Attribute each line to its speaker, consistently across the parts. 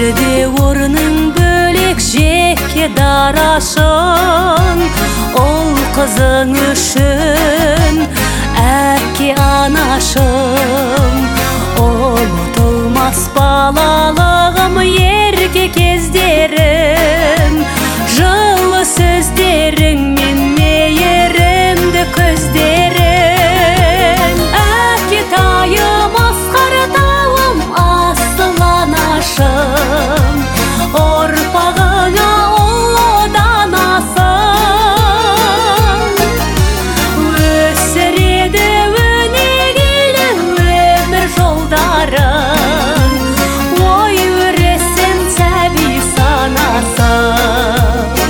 Speaker 1: өмірде орның бөлек жеке дарашың, ол қызың үшін әке анашым. Ол ұтылмас балалығым, ерке кездерім, жылы сөздерің мен мейірімді көздерің. Әке тайым, асқар тауым, асыл анашым, ұрпағыңа ұлыдан асыл. Өсіреді өнегелі өмір жолдарын, ой өресін сәби санасын.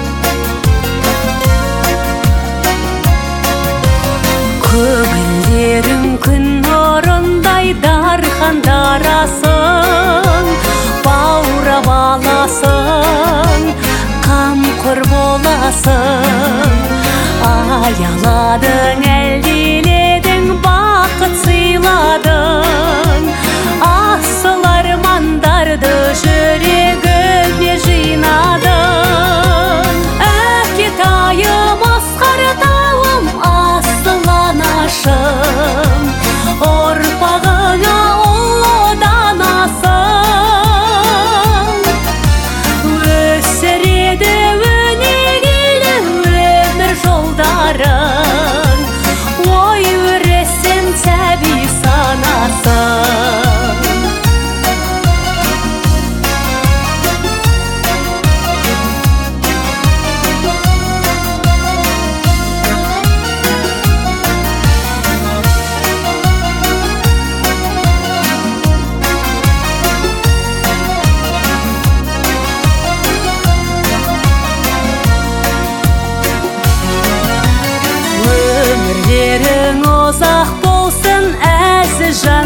Speaker 1: Көгілдерің күн нұрындай дархан дарасың, баурап аласың, қамқор боласың. Аяладың, әлдиледің, бақыт сыйладың, асыл армандарды жүрегіме жинадың. Әке тайым, асқар тауым, асыл анашым, ұрпағыңа ұлыдан асыл. Өсіреді өнегелі өмір жолдарын, ой өресін сәби санасын. Өмірлерің ұзақ болсын, әзі